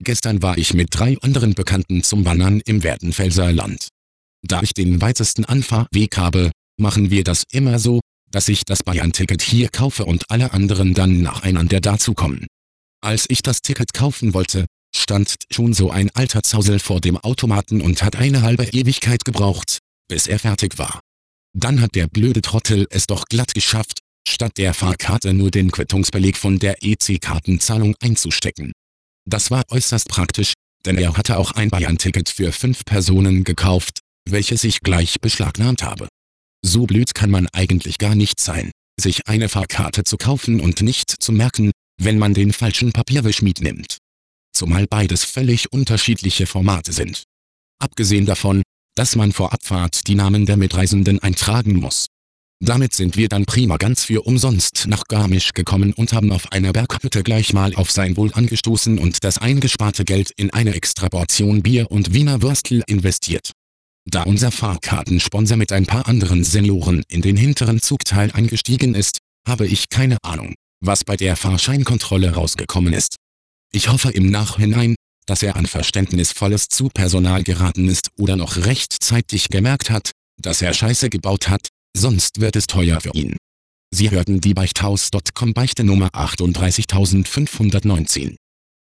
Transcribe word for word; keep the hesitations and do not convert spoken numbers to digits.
Gestern war ich mit drei anderen Bekannten zum Wandern im Werdenfelser Land. Da ich den weitesten Anfahrweg habe, machen wir das immer so, dass ich das Bayern-Ticket hier kaufe und alle anderen dann nacheinander dazukommen. Als ich das Ticket kaufen wollte, stand schon so ein alter Zausel vor dem Automaten und hat eine halbe Ewigkeit gebraucht, bis er fertig war. Dann hat der blöde Trottel es doch glatt geschafft, statt der Fahrkarte nur den Quittungsbeleg von der E C-Kartenzahlung einzustecken. Das war äußerst praktisch, denn er hatte auch ein Bayern-Ticket für fünf Personen gekauft, welches ich gleich beschlagnahmt habe. So blöd kann man eigentlich gar nicht sein, sich eine Fahrkarte zu kaufen und nicht zu merken, wenn man den falschen Papierwisch mitnimmt. Zumal beides völlig unterschiedliche Formate sind. Abgesehen davon, dass man vor Abfahrt die Namen der Mitreisenden eintragen muss. Damit sind wir dann prima ganz für umsonst nach Garmisch gekommen und haben auf einer Berghütte gleich mal auf sein Wohl angestoßen und das eingesparte Geld in eine extra Portion Bier und Wiener Würstel investiert. Da unser Fahrkartensponsor mit ein paar anderen Senioren in den hinteren Zugteil eingestiegen ist, habe ich keine Ahnung, was bei der Fahrscheinkontrolle rausgekommen ist. Ich hoffe im Nachhinein, dass er an verständnisvolles Zugpersonal geraten ist oder noch rechtzeitig gemerkt hat, dass er Scheiße gebaut hat, sonst wird es teuer für ihn. Sie hörten die Beichthaus Punkt com Beichte Nummer achtunddreißigtausendfünfhundertneunzehn.